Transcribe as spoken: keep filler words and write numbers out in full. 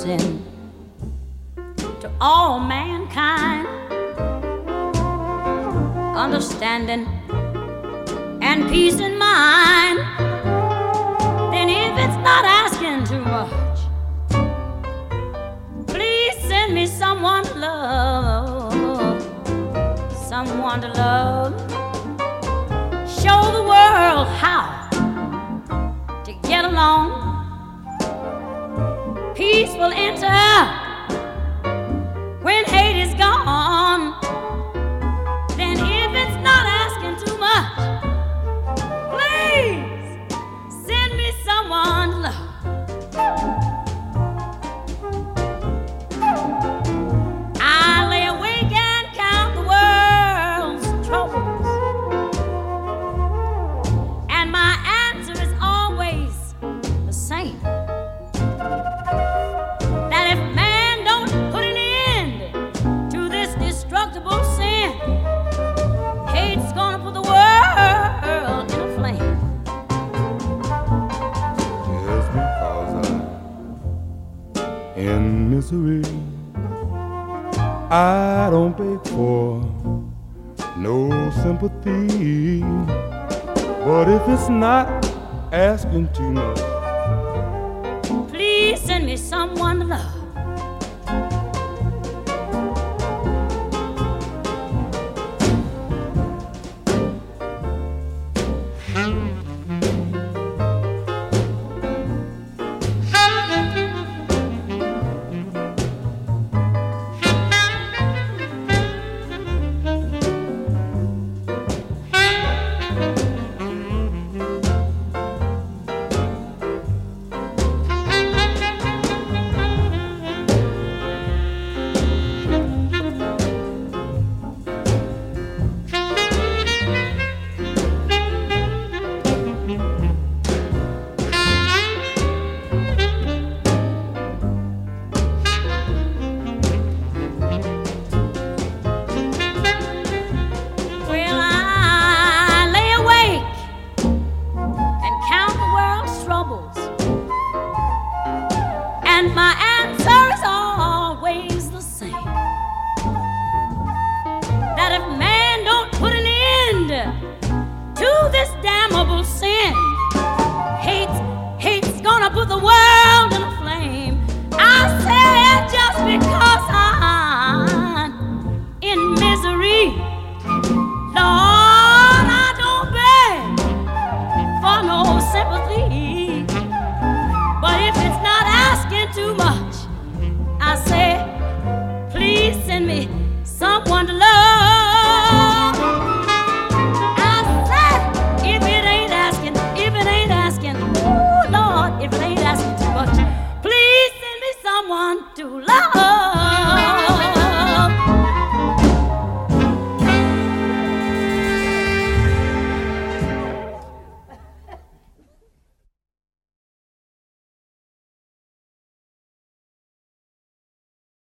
sin to all mankind, understanding and peace in mind, then if it's not asking too much, please send me someone to love, someone to love. Show the world how to get along. Peace will enter when hate is gone. Then if it's not asking too much, please send me someone to love. I lay awake and count the world's troubles, and my answer is always the same. That if man don't put an end to this destructible sin, hate's gonna put the world in a flame. Just because I'm in misery, I don't beg for no sympathy. But if it's not asking too much, please send me someone to love.